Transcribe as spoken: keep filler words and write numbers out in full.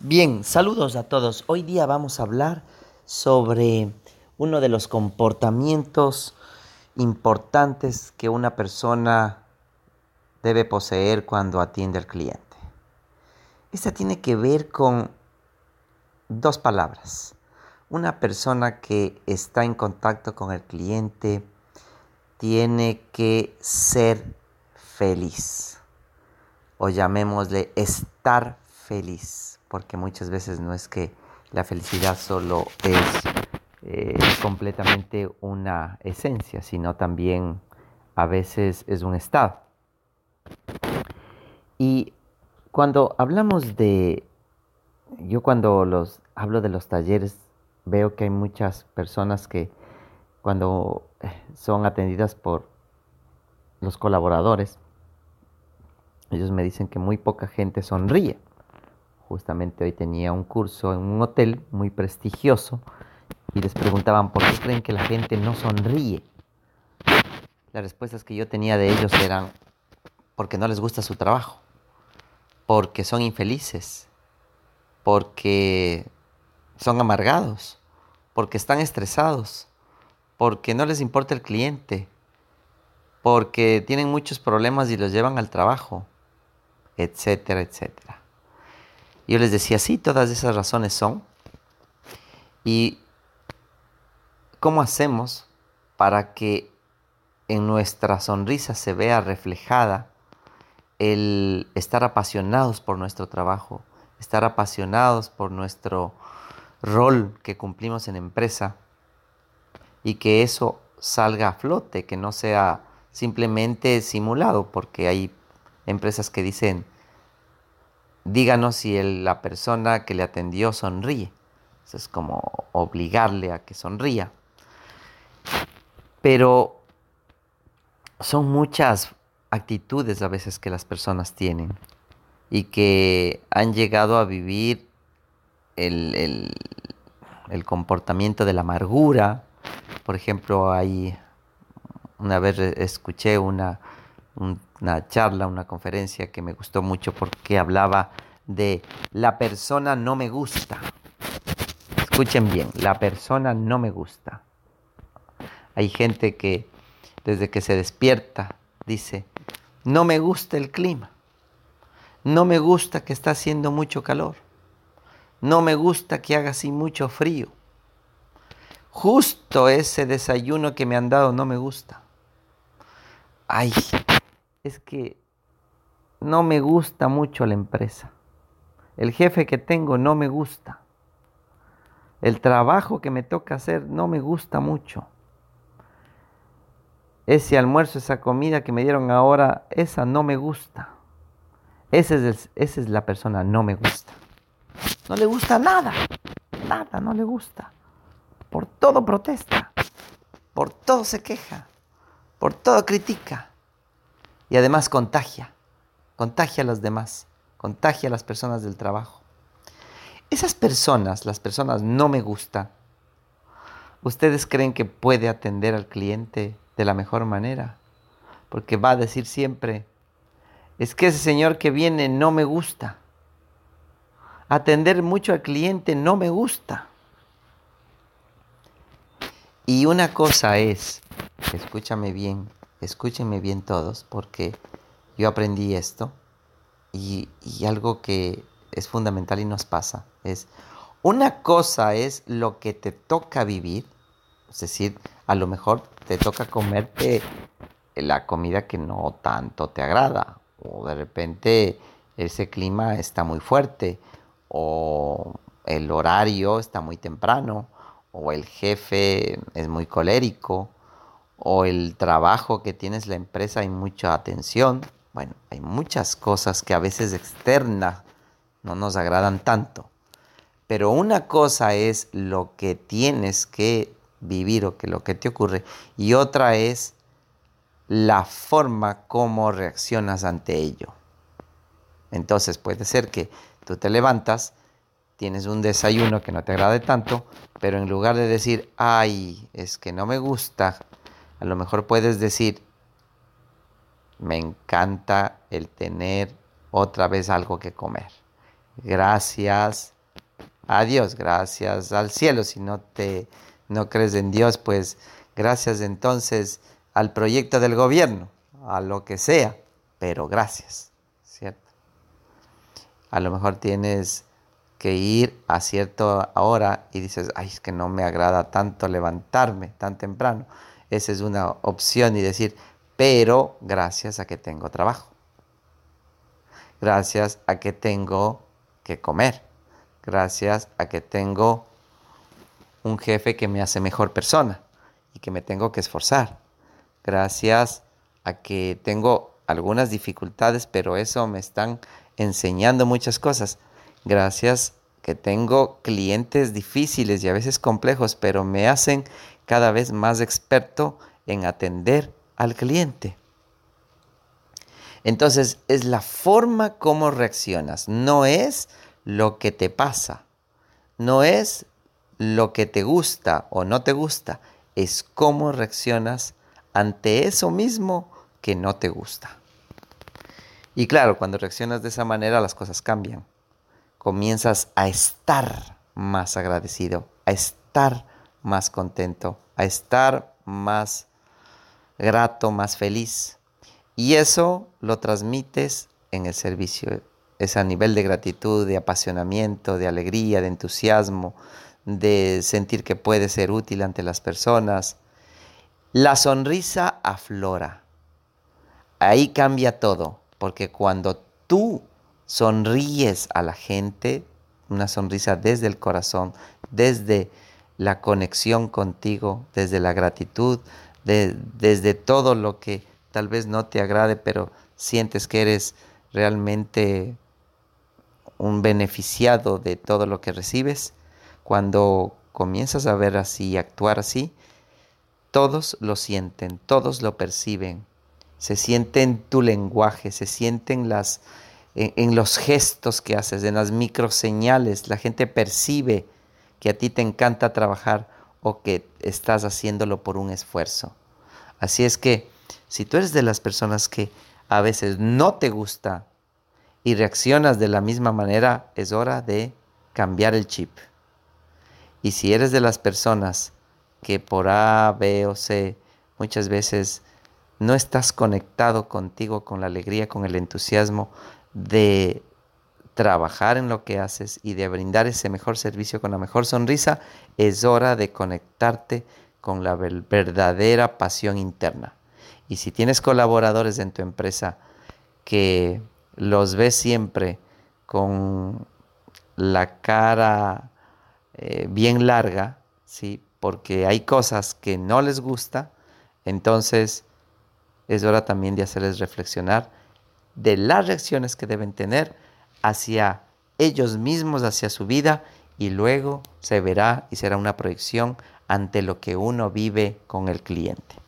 Bien, saludos a todos. Hoy día vamos a hablar sobre uno de los comportamientos importantes que una persona debe poseer cuando atiende al cliente. Esta tiene que ver con dos palabras. Una persona que está en contacto con el cliente tiene que ser feliz, o llamémosle estar feliz, porque muchas veces no es que la felicidad solo es eh, completamente una esencia, sino también a veces es un estado. Y cuando hablamos de, yo cuando los hablo de los talleres, veo que hay muchas personas que cuando eh, son atendidas por los colaboradores, ellos me dicen que muy poca gente sonríe. Justamente hoy tenía un curso en un hotel muy prestigioso y les preguntaban por qué creen que la gente no sonríe. Las respuestas que yo tenía de ellos eran porque no les gusta su trabajo, porque son infelices, porque son amargados, porque están estresados, porque no les importa el cliente, porque tienen muchos problemas y los llevan al trabajo, etcétera, etcétera. Yo les decía, sí, todas esas razones son. ¿Y cómo hacemos para que en nuestra sonrisa se vea reflejada el estar apasionados por nuestro trabajo, estar apasionados por nuestro rol que cumplimos en empresa y que eso salga a flote, que no sea simplemente simulado, porque hay empresas que dicen, díganos si el- la persona que le atendió sonríe? Eso es como obligarle a que sonría. Pero son muchas actitudes a veces que las personas tienen y que han llegado a vivir el, el- el comportamiento de la amargura. Por ejemplo, hay, una vez re- escuché una, un- una charla, una conferencia que me gustó mucho porque hablaba de la persona no me gusta. Escuchen bien, la persona no me gusta. Hay gente que desde que se despierta dice, no me gusta el clima, no me gusta que está haciendo mucho calor, no me gusta que haga así mucho frío. Justo ese desayuno que me han dado no me gusta. Ay, es que no me gusta mucho la empresa. El jefe que tengo no me gusta. El trabajo que me toca hacer no me gusta mucho. Ese almuerzo, esa comida que me dieron ahora, esa no me gusta. Ese es el- esa es la persona, no me gusta. No le gusta nada. Nada, no le gusta. Por todo protesta. Por todo se queja. Por todo critica. Y además contagia. Contagia a los demás. Contagia a las personas del trabajo. Esas personas, las personas no me gusta, ¿ustedes creen que puede atender al cliente de la mejor manera? Porque va a decir siempre, es que ese señor que viene no me gusta. Atender mucho al cliente no me gusta. Y una cosa es, escúchame bien, escúchenme bien todos, porque yo aprendí esto y, y algo que es fundamental y nos pasa es, una cosa es lo que te toca vivir, es decir, a lo mejor te toca comerte la comida que no tanto te agrada, o de repente ese clima está muy fuerte, o el horario está muy temprano, o el jefe es muy colérico, o el trabajo que tienes la empresa hay mucha atención. Bueno, hay muchas cosas que a veces externas no nos agradan tanto. Pero una cosa es lo que tienes que vivir o que lo que te ocurre y otra es la forma como reaccionas ante ello. Entonces puede ser que tú te levantas, tienes un desayuno que no te agrade tanto, pero en lugar de decir, ay, es que no me gusta, a lo mejor puedes decir, me encanta el tener otra vez algo que comer. Gracias a Dios, gracias al cielo. Si no te no crees en Dios, pues gracias entonces al proyecto del gobierno, a lo que sea, pero gracias, ¿cierto? A lo mejor tienes que ir a cierta hora y dices, ay, es que no me agrada tanto levantarme tan temprano. Esa es una opción y decir, pero gracias a que tengo trabajo, gracias a que tengo que comer, gracias a que tengo un jefe que me hace mejor persona y que me tengo que esforzar, gracias a que tengo algunas dificultades, pero eso me están enseñando muchas cosas. Gracias que tengo clientes difíciles y a veces complejos, pero me hacen cada vez más experto en atender al cliente. Entonces, es la forma como reaccionas, no es lo que te pasa, no es lo que te gusta o no te gusta, es cómo reaccionas ante eso mismo que no te gusta. Y claro, cuando reaccionas de esa manera, las cosas cambian. Comienzas a estar más agradecido, a estar más contento, a estar más grato, más feliz. Y eso lo transmites en el servicio. Es a nivel de gratitud, de apasionamiento, de alegría, de entusiasmo, de sentir que puedes ser útil ante las personas. La sonrisa aflora. Ahí cambia todo, porque cuando tú sonríes a la gente, una sonrisa desde el corazón, desde la conexión contigo, desde la gratitud, de, desde todo lo que tal vez no te agrade, pero sientes que eres realmente un beneficiado de todo lo que recibes, cuando comienzas a ver así y actuar así, todos lo sienten, todos lo perciben. Se siente en tu lenguaje, se sienten las, en, en los gestos que haces, en las microseñales. La gente percibe que a ti te encanta trabajar o que estás haciéndolo por un esfuerzo. Así es que si tú eres de las personas que a veces no te gusta y reaccionas de la misma manera, es hora de cambiar el chip. Y si eres de las personas que por A, B o C muchas veces no estás conectado contigo, con la alegría, con el entusiasmo de trabajar en lo que haces y de brindar ese mejor servicio con la mejor sonrisa, es hora de conectarte con la verdadera pasión interna. Y si tienes colaboradores en tu empresa que los ves siempre con la cara eh, bien larga, ¿sí? Porque hay cosas que no les gusta, entonces es hora también de hacerles reflexionar de las reacciones que deben tener hacia ellos mismos, hacia su vida, y luego se verá y será una proyección ante lo que uno vive con el cliente.